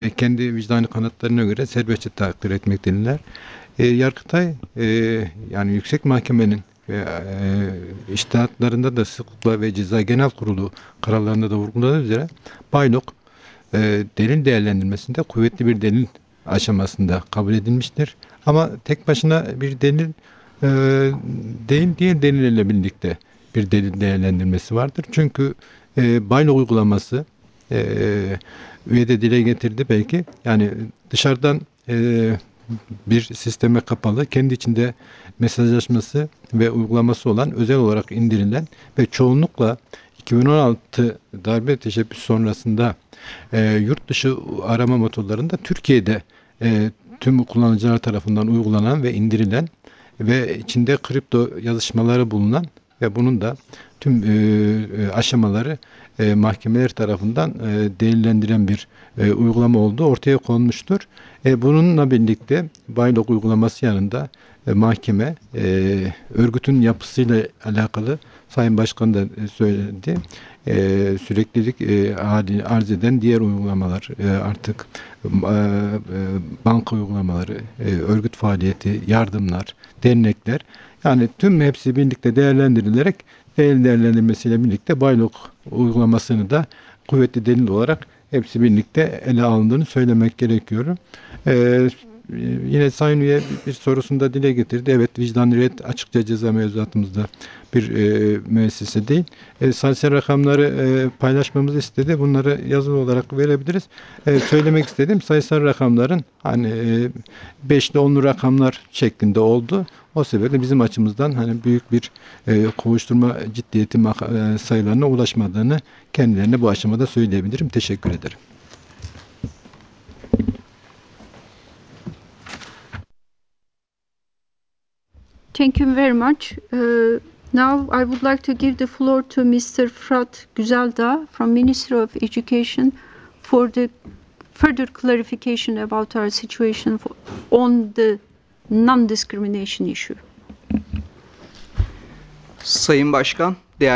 kendi vicdani kanıtlarına göre serbestçe takdir etmektedirler. Yargıtay yani Yüksek Mahkemenin içtihatlarında da sıklıkla ve Ceza Genel Kurulu kararlarında da vurguladığı üzere Baylok delil değerlendirmesinde kuvvetli bir delil aşamasında kabul edilmiştir. Ama tek başına bir delil e, değil, diğer delillerle birlikte bir delil değerlendirmesi vardır. Çünkü Baylok uygulaması e, üyede dile getirdi belki. Yani dışarıdan bir sisteme kapalı, kendi içinde mesajlaşması ve uygulaması olan, özel olarak indirilen ve çoğunlukla 2016 darbe teşebbüsü sonrasında yurt dışı arama motorlarında Türkiye'de tüm kullanıcılar tarafından uygulanan ve indirilen ve içinde kripto yazışmaları bulunan ve bunun da tüm aşamaları mahkemeler tarafından değerlendiren bir uygulama olduğu ortaya konmuştur. Bununla birlikte Baylok uygulaması yanında mahkeme örgütün yapısıyla alakalı Sayın Başkan da söyledi. Süreklilik arz eden diğer uygulamalar, artık banka uygulamaları, örgüt faaliyeti, yardımlar, dernekler, yani tüm hepsi birlikte değerlendirilerek değerlendirilmesiyle birlikte Baylok uygulamasını da kuvvetli delil olarak hepsi birlikte ele alındığını söylemek gerekiyor. Ee, Yine Sayın Üye bir sorusunda dile getirdi. Evet, vicdan ret açıkça ceza mevzuatımızda bir müessese değil. Sayısal rakamları paylaşmamızı istedi. Bunları yazılı olarak verebiliriz. Söylemek istediğim, sayısal rakamların hani 5'li 10'lu rakamlar şeklinde oldu. O sebeple bizim açımızdan hani büyük bir kovuşturma ciddiyeti sayılarına ulaşmadığını kendilerine bu aşamada söyleyebilirim. Teşekkür ederim. Thank you very much. Now I would like to give the floor to Mr. Fırat Güzeldağ from Ministry of Education for the further clarification about our situation on the non-discrimination issue. Sayın Başkan,